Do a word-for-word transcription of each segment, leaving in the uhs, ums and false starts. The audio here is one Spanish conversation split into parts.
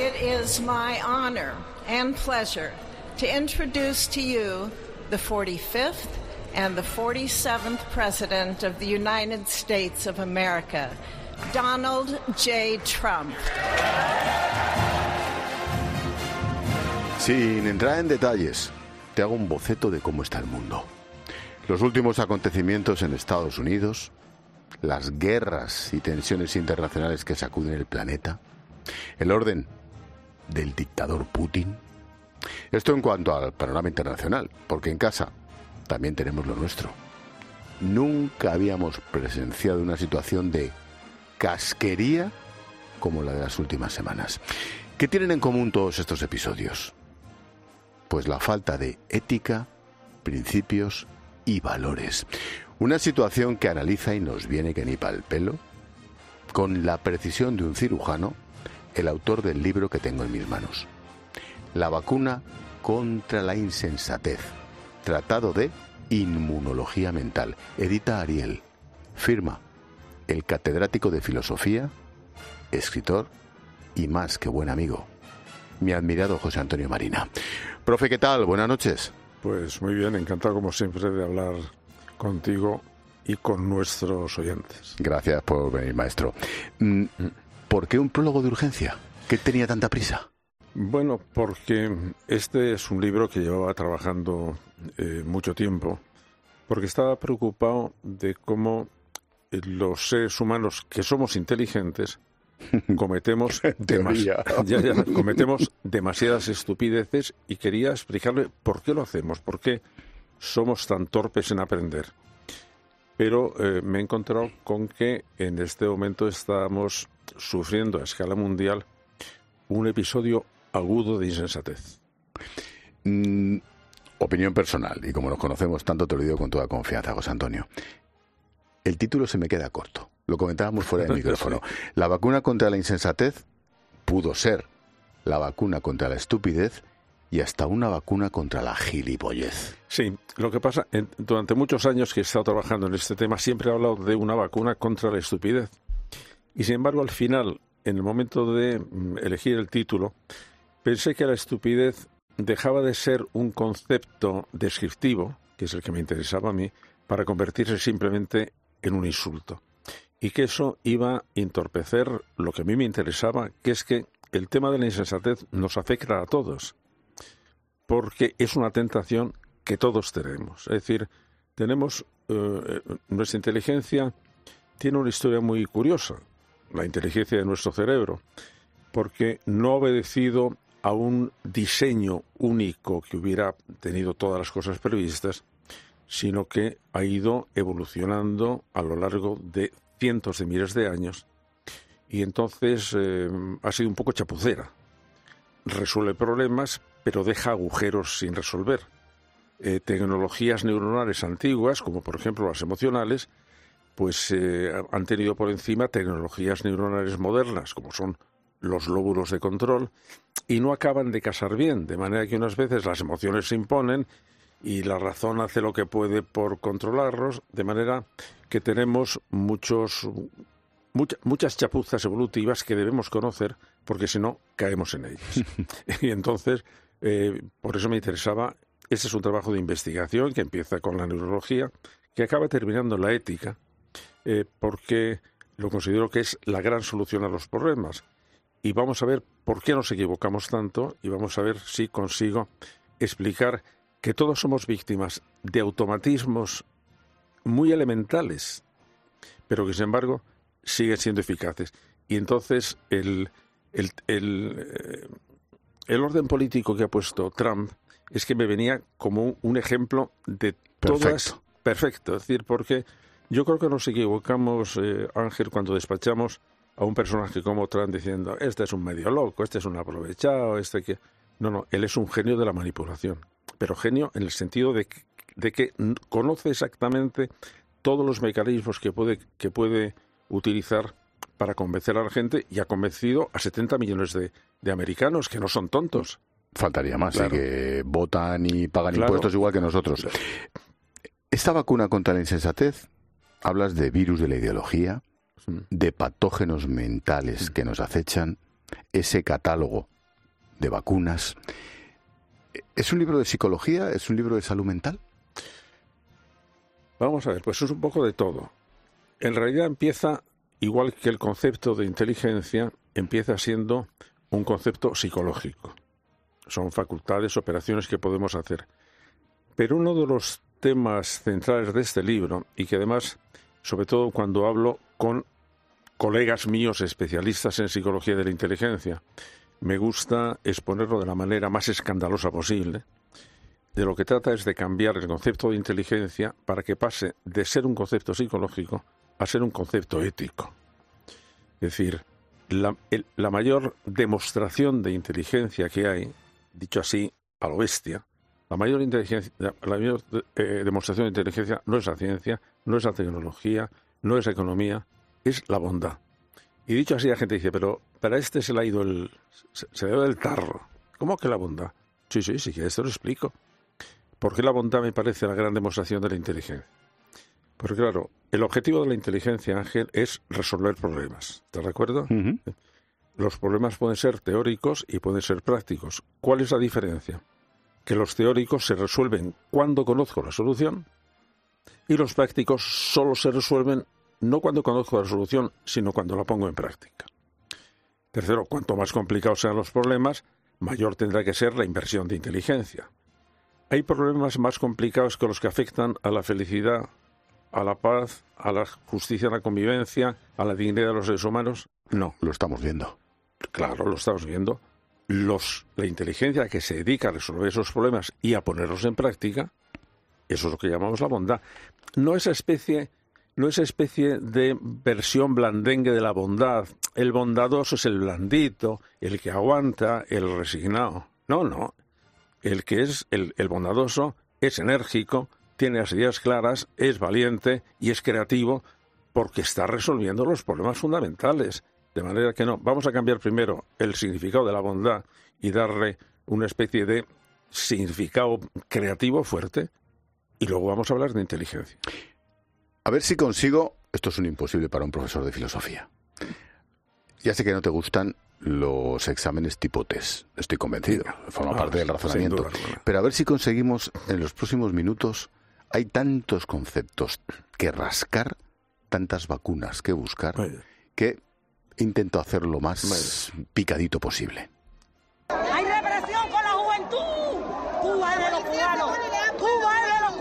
It is my honor and pleasure to introduce to you the forty-fifth and the forty-seventh President of the United States of America, Donald J. Trump. Sin entrar en detalles, te hago un boceto de cómo está el mundo. Los últimos acontecimientos en Estados Unidos, las guerras y tensiones internacionales que sacuden el planeta, el orden del dictador Putin. Esto en cuanto al panorama internacional, porque en casa también tenemos lo nuestro. Nunca habíamos presenciado una situación de casquería como la de las últimas semanas. ¿Qué tienen en común todos estos episodios? Pues la falta de ética, principios y valores. Una situación que analiza y nos viene que ni pa'l pelo, con la precisión de un cirujano, el autor del libro que tengo en mis manos. La vacuna contra la insensatez. Tratado de inmunología mental. Edita Ariel. Firma el catedrático de filosofía, escritor y más que buen amigo, mi admirado José Antonio Marina. Profe, ¿qué tal? Buenas noches. Pues muy bien, encantado como siempre de hablar contigo y con nuestros oyentes. Gracias por venir, maestro. ¿Por qué un prólogo de urgencia? ¿Qué tenía tanta prisa? Bueno, porque este es un libro que llevaba trabajando eh, mucho tiempo, porque estaba preocupado de cómo eh, los seres humanos que somos inteligentes cometemos, demas- ya, ya, cometemos demasiadas estupideces y quería explicarle por qué lo hacemos, por qué somos tan torpes en aprender. Pero eh, me he encontrado con que en este momento estamos sufriendo a escala mundial un episodio agudo de insensatez. Mm, opinión personal, y como nos conocemos tanto te lo digo con toda confianza, José Antonio. El título se me queda corto. Lo comentábamos fuera del micrófono. Sí. La vacuna contra la insensatez pudo ser la vacuna contra la estupidez y hasta una vacuna contra la gilipollez. Sí, lo que pasa, en, durante muchos años que he estado trabajando en este tema, siempre he hablado de una vacuna contra la estupidez. Y sin embargo, al final, en el momento de mm, elegir el título, pensé que la estupidez dejaba de ser un concepto descriptivo, que es el que me interesaba a mí, para convertirse simplemente en un insulto. Y que eso iba a entorpecer lo que a mí me interesaba, que es que el tema de la insensatez nos afecta a todos, porque es una tentación que todos tenemos. Es decir, tenemos eh, nuestra inteligencia tiene una historia muy curiosa, la inteligencia de nuestro cerebro, porque no ha obedecido a un diseño único que hubiera tenido todas las cosas previstas, sino que ha ido evolucionando a lo largo de cientos de miles de años y entonces eh, ha sido un poco chapucera. Resuelve problemas, pero deja agujeros sin resolver. Eh, tecnologías neuronales antiguas, como por ejemplo las emocionales, pues eh, han tenido por encima tecnologías neuronales modernas, como son los lóbulos de control, y no acaban de casar bien, de manera que unas veces las emociones se imponen y la razón hace lo que puede por controlarlos, de manera que tenemos muchos, mucha, muchas chapuzas evolutivas que debemos conocer, porque si no, caemos en ellas. Y entonces, eh, por eso me interesaba, este es un trabajo de investigación que empieza con la neurología, que acaba terminando en la ética, eh, porque lo considero que es la gran solución a los problemas. Y vamos a ver por qué nos equivocamos tanto, y vamos a ver si consigo explicar que todos somos víctimas de automatismos muy elementales, pero que sin embargo siguen siendo eficaces. Y entonces el, el, el, el orden político que ha puesto Trump es que me venía como un ejemplo de todas... Perfecto. Perfecto, es decir, porque yo creo que nos equivocamos, eh, Ángel, cuando despachamos a un personaje como Trump diciendo, este es un medio loco, este es un aprovechado, este que... No, no, él es un genio de la manipulación, pero genio en el sentido de que, de que conoce exactamente todos los mecanismos que puede, que puede utilizar para convencer a la gente, y ha convencido a setenta millones de, de americanos, que no son tontos. Faltaría más, Claro. ¿eh? Que votan y pagan Claro. impuestos igual que nosotros. Claro. Esta vacuna contra la insensatez, hablas de virus de la ideología, Sí. de patógenos mentales que nos acechan, ese catálogo de vacunas. ¿Es un libro de psicología? ¿Es un libro de salud mental? Vamos a ver, pues es un poco de todo. En realidad empieza, igual que el concepto de inteligencia, empieza siendo un concepto psicológico. Son facultades, operaciones que podemos hacer. Pero uno de los temas centrales de este libro, y que además, sobre todo cuando hablo con colegas míos especialistas en psicología de la inteligencia, me gusta exponerlo de la manera más escandalosa posible. De lo que trata es de cambiar el concepto de inteligencia para que pase de ser un concepto psicológico a ser un concepto ético. Es decir, la, el, la mayor demostración de inteligencia que hay, dicho así a lo bestia, la mayor, inteligencia, la mayor eh, demostración de inteligencia no es la ciencia, no es la tecnología, no es la economía, es la bondad. Y dicho así, la gente dice, pero para este se le ha ido el, se, se le ha ido el tarro. ¿Cómo que la bondad? Sí, sí, sí, que esto lo explico. ¿Por qué la bondad me parece la gran demostración de la inteligencia? Porque claro, el objetivo de la inteligencia, Ángel, es resolver problemas. ¿Estás de acuerdo? Uh-huh. Los problemas pueden ser teóricos y pueden ser prácticos. ¿Cuál es la diferencia? Que los teóricos se resuelven cuando conozco la solución y los prácticos solo se resuelven no cuando conozco la solución, sino cuando la pongo en práctica. Tercero, cuanto más complicados sean los problemas, mayor tendrá que ser la inversión de inteligencia. ¿Hay problemas más complicados que los que afectan a la felicidad, a la paz, a la justicia, a la convivencia, a la dignidad de los seres humanos? No. Lo estamos viendo. Claro, lo estamos viendo. Los, la inteligencia que se dedica a resolver esos problemas y a ponerlos en práctica, eso es lo que llamamos la bondad. No esa especie, no esa especie de versión blandengue de la bondad. El bondadoso es el blandito, el que aguanta, el resignado. No, no. El que es el, el bondadoso es enérgico, tiene las ideas claras, es valiente y es creativo porque está resolviendo los problemas fundamentales. De manera que no, vamos a cambiar primero el significado de la bondad y darle una especie de significado creativo fuerte y luego vamos a hablar de inteligencia. A ver si consigo, esto es un imposible para un profesor de filosofía. Ya sé que no te gustan los exámenes tipo test, estoy convencido, forma ah, parte del razonamiento. Duda, no. Pero a ver si conseguimos en los próximos minutos, hay tantos conceptos que rascar, tantas vacunas que buscar, Vaya. que intento hacer lo más Vaya. picadito posible. ¡Hay represión con la juventud! ¡Cuba es de los cubanos! ¡Cuba es de los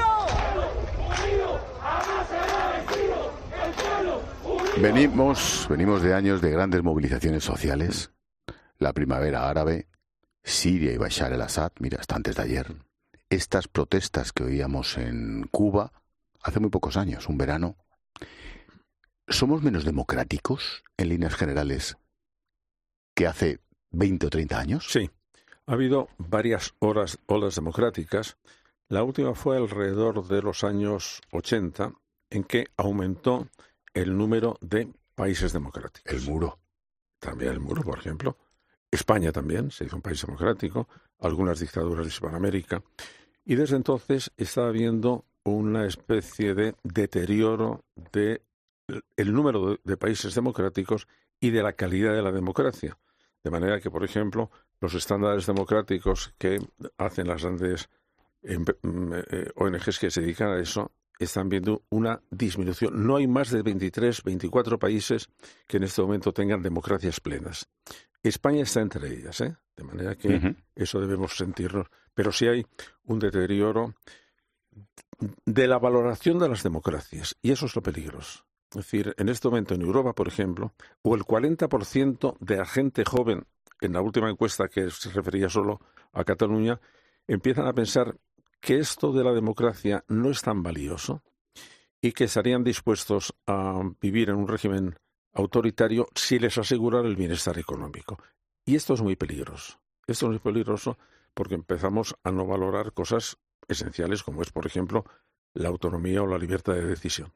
cubanos! Venimos, venimos de años de grandes movilizaciones sociales. La primavera árabe, Siria y Bashar el-Assad, mira, hasta antes de ayer. Estas protestas que oíamos en Cuba hace muy pocos años, un verano. ¿Somos menos democráticos, en líneas generales, que hace veinte o treinta años? Sí. Ha habido varias horas, olas democráticas. La última fue alrededor de los años ochenta, en que aumentó el número de países democráticos. El muro. También el muro, por ejemplo. España también se hizo un país democrático, algunas dictaduras de Hispanoamérica. Y desde entonces está habiendo una especie de deterioro de el número de, de países democráticos y de la calidad de la democracia. De manera que, por ejemplo, los estándares democráticos que hacen las grandes eh, eh, O N Ges que se dedican a eso están viendo una disminución. No hay más de veintitrés, veinticuatro países que en este momento tengan democracias plenas. España está entre ellas, ¿eh? De manera que uh-huh. eso debemos sentirnos. Pero sí hay un deterioro de la valoración de las democracias, y eso es lo peligroso. Es decir, en este momento en Europa, por ejemplo, o el cuarenta por ciento de la gente joven, en la última encuesta que se refería solo a Cataluña, empiezan a pensar que esto de la democracia no es tan valioso y que estarían dispuestos a vivir en un régimen autoritario si les aseguran el bienestar económico. Y esto es muy peligroso. Esto es muy peligroso porque empezamos a no valorar cosas esenciales como es, por ejemplo, la autonomía o la libertad de decisión.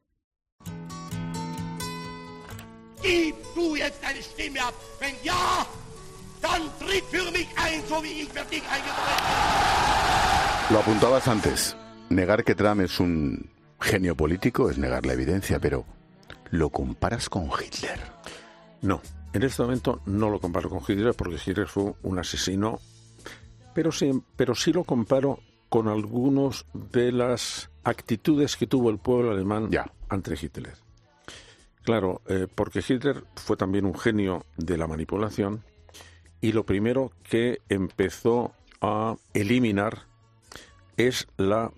Gib du jetzt deine Stimme ab. Wenn ja, dann tritt für mich ein, so wie ich für dich eingetreten bin. Lo apuntabas antes. Negar que Trump es un genio político es negar la evidencia, pero ¿lo comparas con Hitler? No. En este momento no lo comparo con Hitler porque Hitler fue un asesino, pero sí, pero sí lo comparo con algunas de las actitudes que tuvo el pueblo alemán ya. ante Hitler. Claro, eh, porque Hitler fue también un genio de la manipulación y lo primero que empezó a eliminar es la,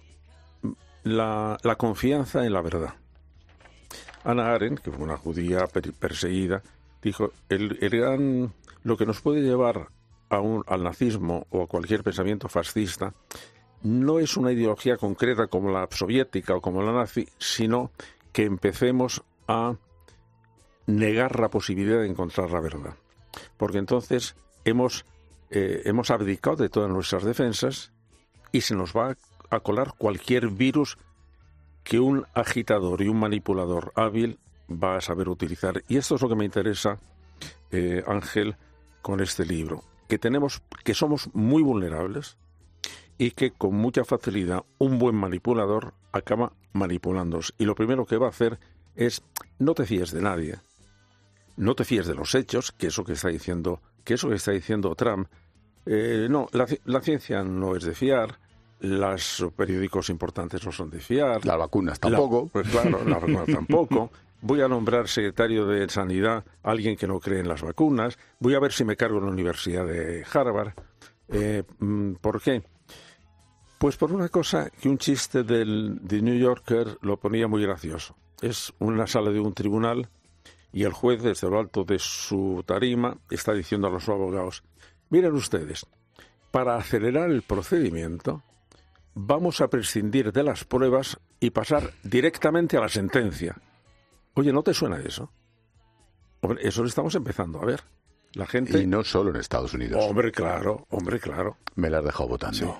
la, la confianza en la verdad. Hannah Arendt, que fue una judía per- perseguida, dijo, el, el gran, lo que nos puede llevar a un, al nazismo o a cualquier pensamiento fascista no es una ideología concreta como la soviética o como la nazi, sino que empecemos a negar la posibilidad de encontrar la verdad. Porque entonces hemos, eh, hemos abdicado de todas nuestras defensas y se nos va a colar cualquier virus que un agitador y un manipulador hábil va a saber utilizar. Y esto es lo que me interesa, eh, Ángel, con este libro. Que tenemos, que somos muy vulnerables y que con mucha facilidad un buen manipulador acaba manipulándonos. Y lo primero que va a hacer es, no te fíes de nadie. No te fíes de los hechos, que eso que está diciendo, que eso que está diciendo Trump. Eh, no, la, la ciencia no es de fiar. Los periódicos importantes no son de fiar. Las vacunas tampoco. La, pues claro, las vacunas tampoco. Voy a nombrar secretario de Sanidad a alguien que no cree en las vacunas. Voy a ver si me cargo en la Universidad de Harvard. Eh, ¿Por qué? Pues por una cosa que un chiste del The New Yorker lo ponía muy gracioso. Es una sala de un tribunal y el juez, desde lo alto de su tarima, está diciendo a los abogados, miren ustedes, para acelerar el procedimiento vamos a prescindir de las pruebas y pasar directamente a la sentencia. Oye, ¿no te suena eso? Hombre, eso lo estamos empezando a ver. La gente... Y no solo en Estados Unidos. Hombre, claro, hombre, claro. Me la has dejado votando. Sí.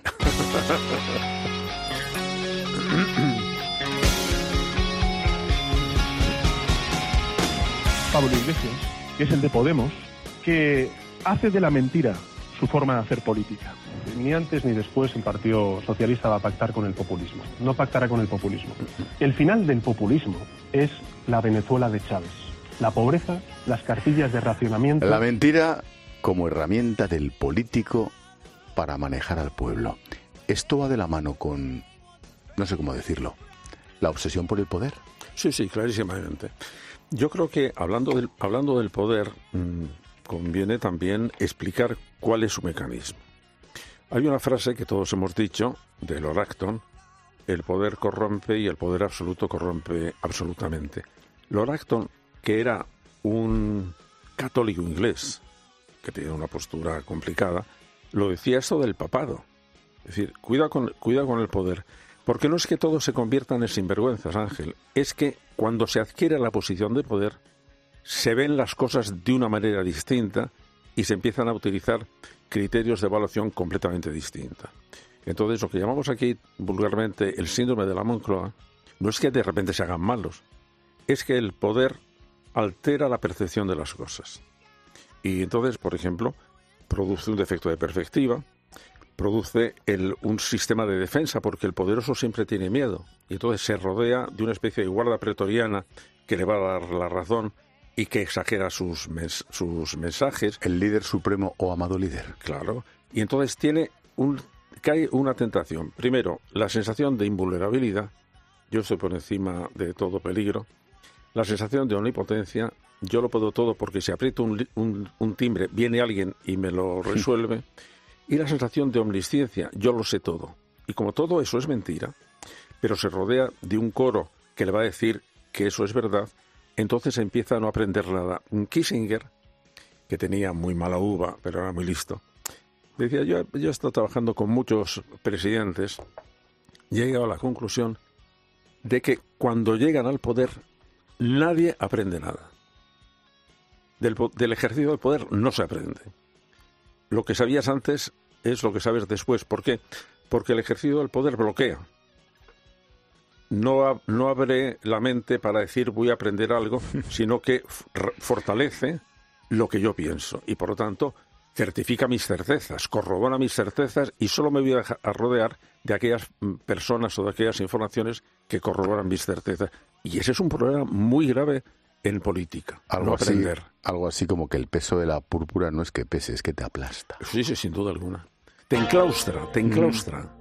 Pablo Iglesias, que es el de Podemos, que hace de la mentira su forma de hacer política. Ni antes ni después el Partido Socialista va a pactar con el populismo. No pactará con el populismo. El final del populismo es la Venezuela de Chávez. La pobreza, las cartillas de racionamiento... La mentira como herramienta del político para manejar al pueblo. Esto va de la mano con, no sé cómo decirlo, la obsesión por el poder. Sí, sí, clarísimamente. Yo creo que hablando del, hablando del poder, mmm, conviene también explicar cuál es su mecanismo. Hay una frase que todos hemos dicho, de Lord Acton, el poder corrompe y el poder absoluto corrompe absolutamente. Lord Acton, que era un católico inglés, que tenía una postura complicada, lo decía esto del papado. Es decir, cuida con, cuida con el poder. Porque no es que todos se conviertan en sinvergüenzas, Ángel. Es que cuando se adquiere la posición de poder, se ven las cosas de una manera distinta y se empiezan a utilizar criterios de evaluación completamente distinta. Entonces, lo que llamamos aquí vulgarmente el síndrome de la Moncloa, no es que de repente se hagan malos, es que el poder altera la percepción de las cosas. Y entonces, por ejemplo, produce un defecto de perspectiva, produce el, un sistema de defensa, porque el poderoso siempre tiene miedo, y entonces se rodea de una especie de guarda pretoriana que le va a dar la razón y que exagera sus, mes, sus mensajes. El líder supremo o amado líder. Claro. Y entonces tiene un, cae una tentación. Primero, la sensación de invulnerabilidad. Yo estoy por encima de todo peligro. La sensación de omnipotencia. Yo lo puedo todo porque si aprieto un, un, un timbre, viene alguien y me lo resuelve. Y la sensación de omnisciencia. Yo lo sé todo. Y como todo eso es mentira, pero se rodea de un coro que le va a decir que eso es verdad, entonces empieza a no aprender nada. Kissinger, que tenía muy mala uva, pero era muy listo, decía, yo, yo he estado trabajando con muchos presidentes y he llegado a la conclusión de que cuando llegan al poder nadie aprende nada. Del, del ejercicio del poder no se aprende. Lo que sabías antes es lo que sabes después. ¿Por qué? Porque el ejercicio del poder bloquea. No, no abre la mente para decir voy a aprender algo, sino que fortalece lo que yo pienso y por lo tanto certifica mis certezas, corrobora mis certezas y solo me voy a, a rodear de aquellas personas o de aquellas informaciones que corroboran mis certezas. Y ese es un problema muy grave en política, Algo no así, aprender. algo así como que el peso de la púrpura no es que pese, es que te aplasta. Sí, sí, sin duda alguna. Te enclaustra, te enclaustra. Mm.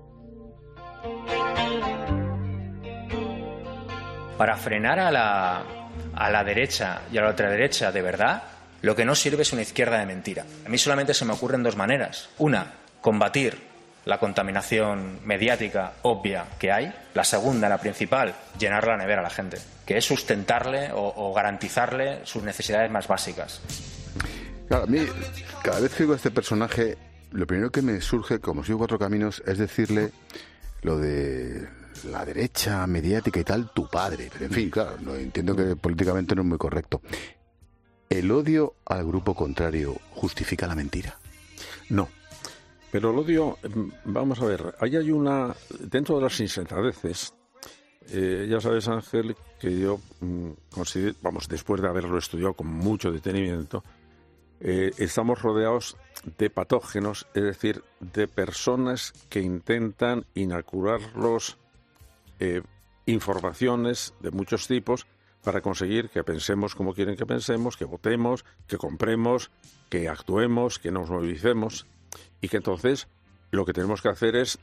Para frenar a la, a la derecha y a la ultraderecha de verdad, lo que no sirve es una izquierda de mentira. A mí solamente se me ocurren dos maneras. Una, combatir la contaminación mediática obvia que hay. La segunda, la principal, llenar la nevera a la gente, que es sustentarle o, o garantizarle sus necesidades más básicas. Claro, a mí, cada vez que oigo a este personaje, lo primero que me surge, como sigo Cuatro Caminos, es decirle lo de la derecha mediática y tal, tu padre. Pero en fin, claro, no, entiendo que políticamente no es muy correcto. ¿El odio al grupo contrario justifica la mentira? No. Pero el odio, vamos a ver, ahí hay una, dentro de las insensadeces, eh, ya sabes, Ángel, que yo mm, considero, vamos, después de haberlo estudiado con mucho detenimiento, eh, estamos rodeados de patógenos, es decir, de personas que intentan inocularlos eh, informaciones de muchos tipos para conseguir que pensemos como quieren que pensemos, que votemos, que compremos, que actuemos, que nos movilicemos. Y que entonces lo que tenemos que hacer es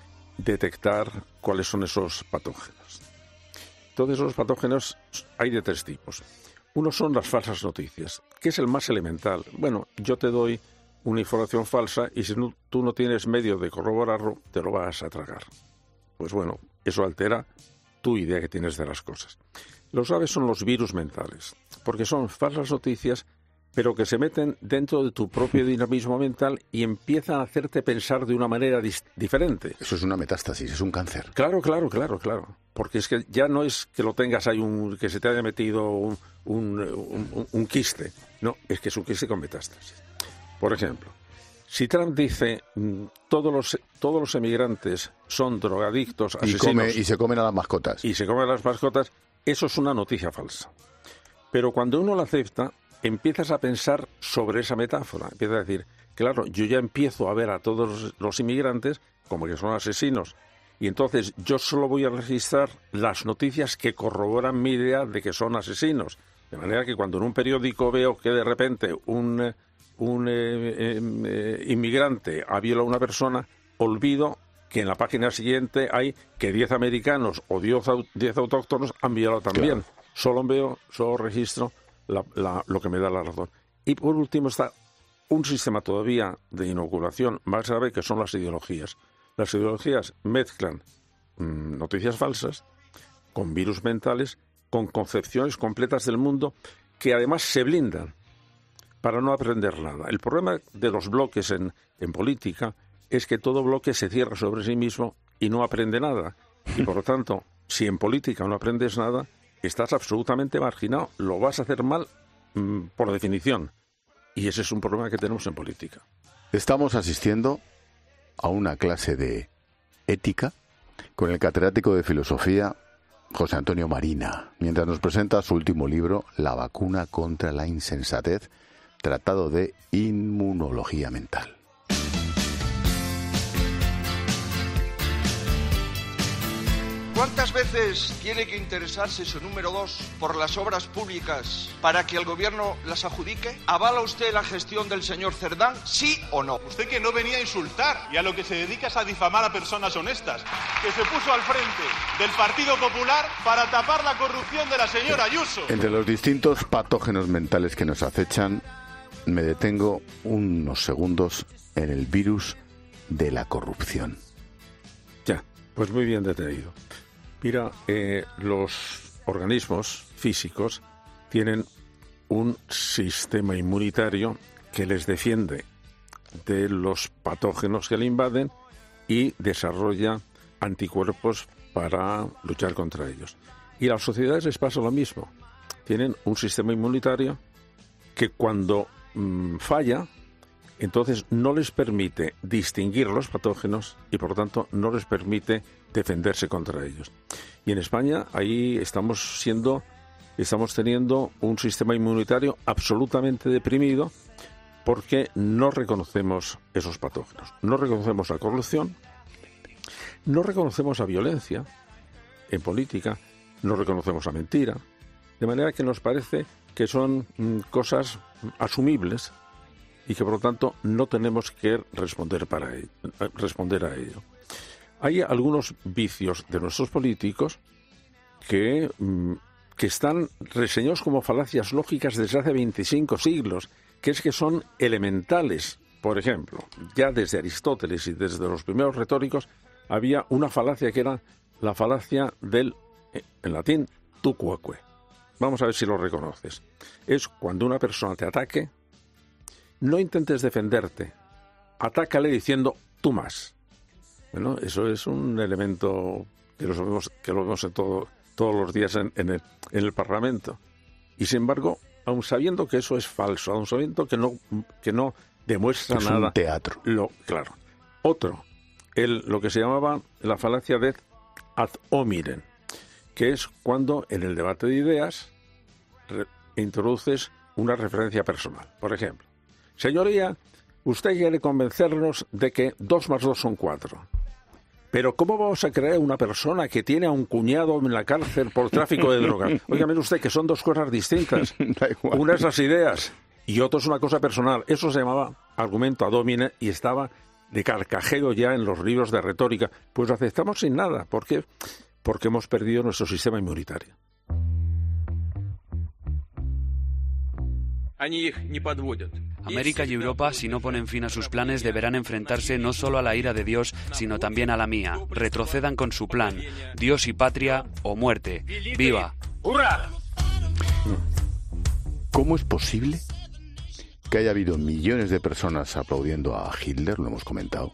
detectar cuáles son esos patógenos. Entonces, esos patógenos hay de tres tipos. Uno son las falsas noticias, que es el más elemental. Bueno, yo te doy una información falsa y si no, tú no tienes medio de corroborarlo, te lo vas a tragar. Pues bueno, eso altera tu idea que tienes de las cosas. Los graves son los virus mentales, porque son falsas noticias pero que se meten dentro de tu propio dinamismo mental y empiezan a hacerte pensar de una manera dis- diferente. Eso es una metástasis, es un cáncer. Claro, claro, claro, claro. Porque es que ya no es que lo tengas ahí, un, que se te haya metido un, un, un, un quiste. No, es que es un quiste con metástasis. Por ejemplo, si Trump dice todos los, todos los emigrantes son drogadictos, asesinos... Y, come, y se comen a las mascotas. Y se comen a las mascotas, eso es una noticia falsa. Pero cuando uno la acepta, empiezas a pensar sobre esa metáfora. Empiezas a decir, claro, yo ya empiezo a ver a todos los, los inmigrantes como que son asesinos. Y entonces yo solo voy a registrar las noticias que corroboran mi idea de que son asesinos. De manera que cuando en un periódico veo que de repente un, un eh, eh, inmigrante ha violado a una persona, olvido que en la página siguiente hay que diez americanos o diez autóctonos han violado también. Claro. Solo veo, solo registro La, la, lo que me da la razón. Y por último está un sistema todavía de inoculación más grave, que son las ideologías. Las ideologías mezclan mmm, noticias falsas con virus mentales, con concepciones completas del mundo que además se blindan para no aprender nada. El problema de los bloques en, en política es que todo bloque se cierra sobre sí mismo y no aprende nada. Y por lo tanto, si en política no aprendes nada, estás absolutamente marginado, lo vas a hacer mal mmm, por definición. Y ese es un problema que tenemos en política. Estamos asistiendo a una clase de ética con el catedrático de filosofía José Antonio Marina, mientras nos presenta su último libro, La vacuna contra la insensatez, tratado de inmunología mental. ¿Cuántas veces tiene que interesarse su número dos por las obras públicas para que el gobierno las adjudique? ¿Avala usted la gestión del señor Cerdán, sí o no? Usted que no venía a insultar y a lo que se dedica es a difamar a personas honestas, que se puso al frente del Partido Popular para tapar la corrupción de la señora Ayuso. Entre los distintos patógenos mentales que nos acechan, me detengo unos segundos en el virus de la corrupción. Ya, pues muy bien detenido. Mira, eh, los organismos físicos tienen un sistema inmunitario que les defiende de los patógenos que le invaden y desarrolla anticuerpos para luchar contra ellos. Y a las sociedades les pasa lo mismo. Tienen un sistema inmunitario que cuando mmm, falla, entonces no les permite distinguir los patógenos y por lo tanto no les permite defenderse contra ellos. Y en España ahí estamos siendo, estamos teniendo un sistema inmunitario absolutamente deprimido porque no reconocemos esos patógenos, no reconocemos la corrupción, no reconocemos la violencia en política, no reconocemos la mentira. De manera que nos parece que son mm, cosas asumibles y que por lo tanto no tenemos que responder, para ello, responder a ello. Hay algunos vicios de nuestros políticos que, mm, que están reseñados como falacias lógicas desde hace veinticinco siglos, que es que son elementales. Por ejemplo, ya desde Aristóteles y desde los primeros retóricos había una falacia que era la falacia del, en latín, tu quoque. Vamos a ver si lo reconoces. Es cuando una persona te ataque, no intentes defenderte, atácale diciendo tú más. Bueno, eso es un elemento que lo vemos, que lo vemos en todo, todos los días en, en, el, en el Parlamento. Y sin embargo, aun sabiendo que eso es falso, aun sabiendo que no, que no demuestra es nada. Un teatro. Lo, claro. Otro, el, lo que se llamaba la falacia de ad hominem, que es cuando en el debate de ideas re, introduces una referencia personal. Por ejemplo, señoría, usted quiere convencernos de que dos más dos son cuatro. Pero ¿cómo vamos a creer una persona que tiene a un cuñado en la cárcel por tráfico de drogas? Oiga, mire usted que son dos cosas distintas. Una es las ideas y otra es una cosa personal. Eso se llamaba argumento ad hominem y estaba de carcajeo ya en los libros de retórica. Pues lo aceptamos sin nada. ¿Por qué? Porque hemos perdido nuestro sistema inmunitario. América y Europa, si no ponen fin a sus planes, deberán enfrentarse no solo a la ira de Dios, sino también a la mía. Retrocedan con su plan. Dios y patria o muerte. ¡Viva! ¡Hurra! ¿Cómo es posible que haya habido millones de personas aplaudiendo a Hitler, lo hemos comentado,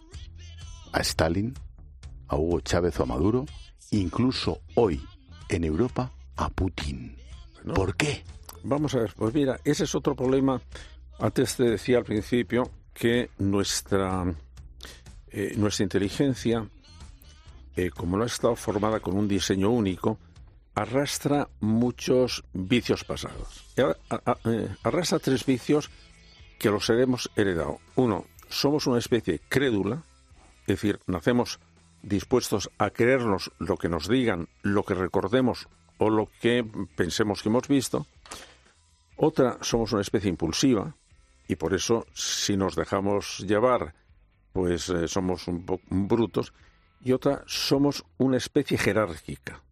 a Stalin, a Hugo Chávez o a Maduro, incluso hoy en Europa a Putin? ¿No? ¿Por qué? Vamos a ver, pues mira, ese es otro problema. Antes te decía al principio que nuestra, eh, nuestra inteligencia, eh, como no ha estado formada con un diseño único, arrastra muchos vicios pasados. Arrastra tres vicios que los hemos heredado. Uno, somos una especie crédula, es decir, nacemos dispuestos a creernos lo que nos digan, lo que recordemos o lo que pensemos que hemos visto. Otra, somos una especie impulsiva y por eso si nos dejamos llevar, pues eh, somos un poco brutos. Y otra, somos una especie jerárquica,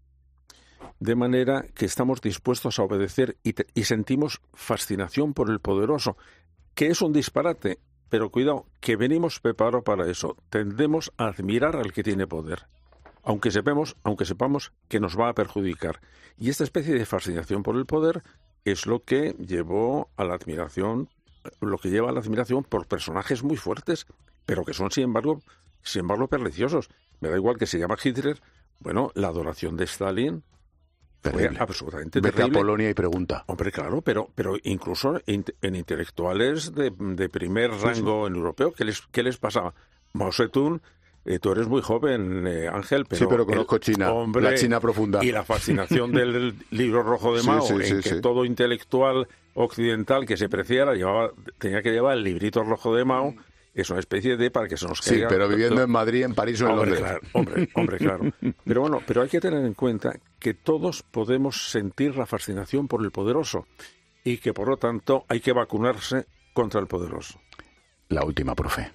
de manera que estamos dispuestos a obedecer y, te, y sentimos fascinación por el poderoso, que es un disparate, pero cuidado, que venimos preparados para eso. Tendemos a admirar al que tiene poder, aunque sepamos, aunque sepamos que nos va a perjudicar. Y esta especie de fascinación por el poder es lo que llevó a la admiración, lo que lleva a la admiración por personajes muy fuertes, pero que son, sin embargo, sin embargo, perniciosos. Me da igual que se llama Hitler. Bueno, la adoración de Stalin terrible. Fue absolutamente Vete terrible. a Polonia y pregunta. Hombre, claro, pero, pero incluso en, en intelectuales de, de primer rango en europeo, ¿qué les, qué les pasaba? Mao Zedong, eh, tú eres muy joven, eh, Ángel, pero... Sí, pero conozco el, China, hombre, la China profunda. Y la fascinación del libro rojo de Mao, sí, sí, en sí, que sí. todo intelectual occidental que se preciara llevaba, tenía que llevar el librito rojo de Mao. Es una especie de para que se nos caiga. Sí, pero viviendo en Madrid, en París o en hombre, Londres. Claro, hombre, hombre, claro. Pero bueno, pero hay que tener en cuenta que todos podemos sentir la fascinación por el poderoso y que, por lo tanto, hay que vacunarse contra el poderoso. La última, profe.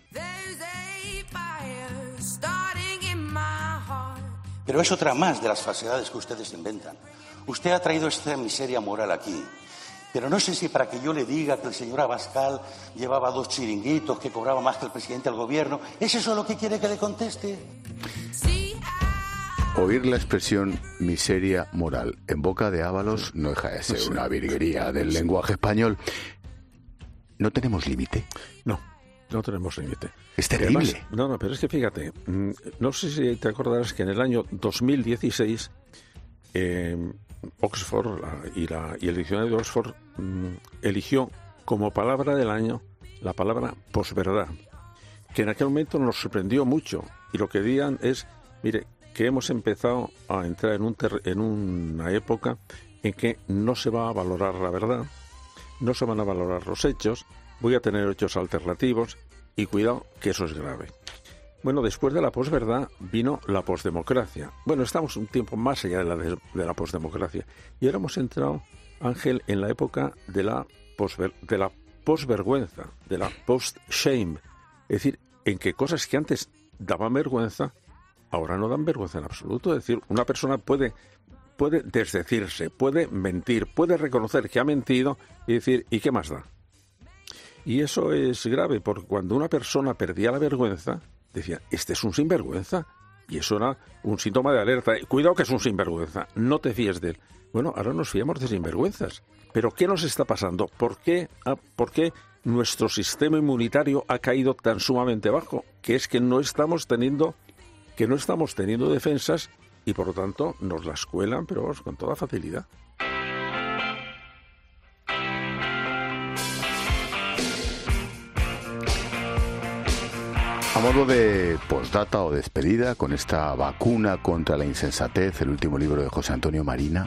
Pero es otra más de las falsedades que ustedes inventan. Usted ha traído esta miseria moral aquí. Pero no sé si para que yo le diga que el señor Abascal llevaba dos chiringuitos, que cobraba más que el presidente del gobierno, ¿es eso lo que quiere que le conteste? Oír la expresión miseria moral en boca de Ábalos no deja de ser una virguería del lenguaje español. ¿No tenemos límite? No, no tenemos límite. Es terrible. Además, no, no, pero es que fíjate, no sé si te acordarás que en el año dos mil dieciséis... Eh, Oxford la, y, la, y el diccionario de Oxford mmm, eligió como palabra del año la palabra posverdad, que en aquel momento nos sorprendió mucho, y lo que digan es, mire, que hemos empezado a entrar en, un ter- en una época en que no se va a valorar la verdad, no se van a valorar los hechos, voy a tener hechos alternativos, y cuidado que eso es grave. Bueno, después de la posverdad vino la posdemocracia. Bueno, estamos un tiempo más allá de la, de, de la posdemocracia. Y ahora hemos entrado Ángel, en la época de la posver- de la posvergüenza, de la post-shame. Es decir, en que cosas que antes daban vergüenza, ahora no dan vergüenza en absoluto. Es decir, una persona puede, puede desdecirse, puede mentir, puede reconocer que ha mentido y decir, ¿y qué más da? Y eso es grave, porque cuando una persona perdía la vergüenza, decía, este es un sinvergüenza. Y eso era un síntoma de alerta. Cuidado que es un sinvergüenza, no te fíes de él. Bueno, ahora nos fiamos de sinvergüenzas. ¿Pero qué nos está pasando? ¿Por qué, ah, ¿Por qué nuestro sistema inmunitario ha caído tan sumamente bajo? Que es que no estamos teniendo, que no estamos teniendo defensas y por lo tanto nos las cuelan, pero vamos, con toda facilidad. A modo de postdata o despedida, con esta vacuna contra la insensatez, el último libro de José Antonio Marina,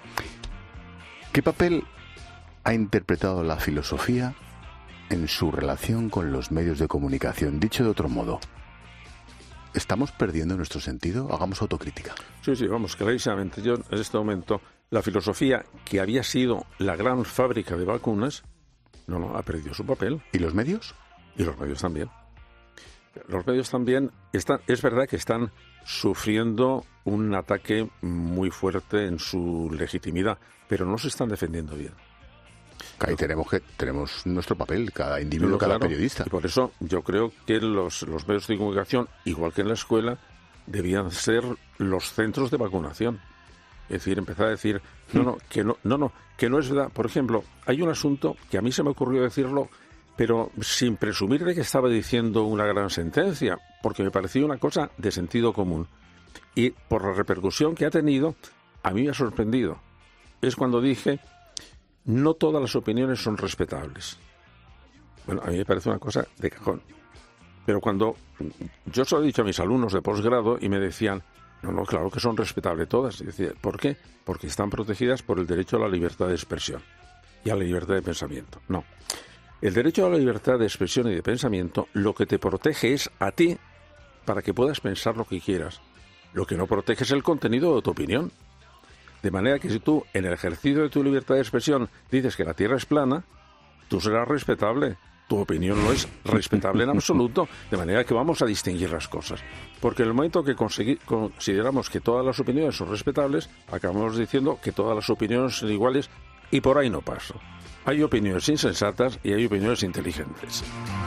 ¿qué papel ha interpretado la filosofía en su relación con los medios de comunicación? Dicho de otro modo, ¿estamos perdiendo nuestro sentido? Hagamos autocrítica. Sí, sí, vamos, clarísimamente. Yo, en este momento, la filosofía, que había sido la gran fábrica de vacunas, no, no, ha perdido su papel. ¿Y los medios? Y los medios también. Los medios también están, es verdad que están sufriendo un ataque muy fuerte en su legitimidad, pero no se están defendiendo bien. Ahí tenemos que tenemos nuestro papel, cada individuo, No, cada claro, periodista. Y por eso yo creo que los, los medios de comunicación, igual que en la escuela, debían ser los centros de vacunación. Es decir, empezar a decir, no, no, que no, no, no, que no es verdad. Por ejemplo, hay un asunto que a mí se me ocurrió decirlo, pero sin presumir de que estaba diciendo una gran sentencia, porque me parecía una cosa de sentido común. Y por la repercusión que ha tenido, a mí me ha sorprendido. Es cuando dije, no todas las opiniones son respetables. Bueno, a mí me parece una cosa de cajón. Pero cuando yo se lo he dicho a mis alumnos de posgrado y me decían, no, no, claro que son respetables todas. Y decía, ¿por qué? Porque están protegidas por el derecho a la libertad de expresión y a la libertad de pensamiento. No. El derecho a la libertad de expresión y de pensamiento lo que te protege es a ti para que puedas pensar lo que quieras. Lo que no protege es el contenido de tu opinión. De manera que si tú, en el ejercicio de tu libertad de expresión, dices que la Tierra es plana, tú serás respetable. Tu opinión no es respetable en absoluto. De manera que vamos a distinguir las cosas. Porque en el momento que consegui- consideramos que todas las opiniones son respetables, acabamos diciendo que todas las opiniones son iguales y por ahí no paso. Hay opiniones insensatas y hay opiniones inteligentes.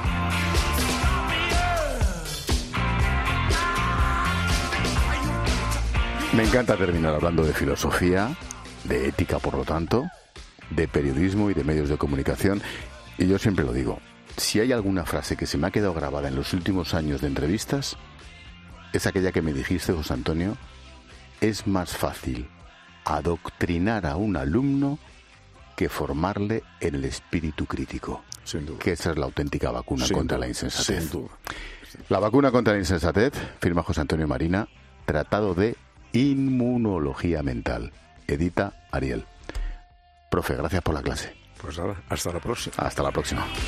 Me encanta terminar hablando de filosofía, de ética, por lo tanto, de periodismo y de medios de comunicación. Y yo siempre lo digo, si hay alguna frase que se me ha quedado grabada en los últimos años de entrevistas, es aquella que me dijiste, José Antonio, es más fácil adoctrinar a un alumno que formarle en el espíritu crítico. Sin duda. Que esa es la auténtica vacuna Sin contra duda, la insensatez. Sin duda. La vacuna contra la insensatez, firma José Antonio Marina, Tratado de Inmunología Mental, edita Ariel. Profe, gracias por la clase. Pues nada, hasta la próxima. Hasta la próxima.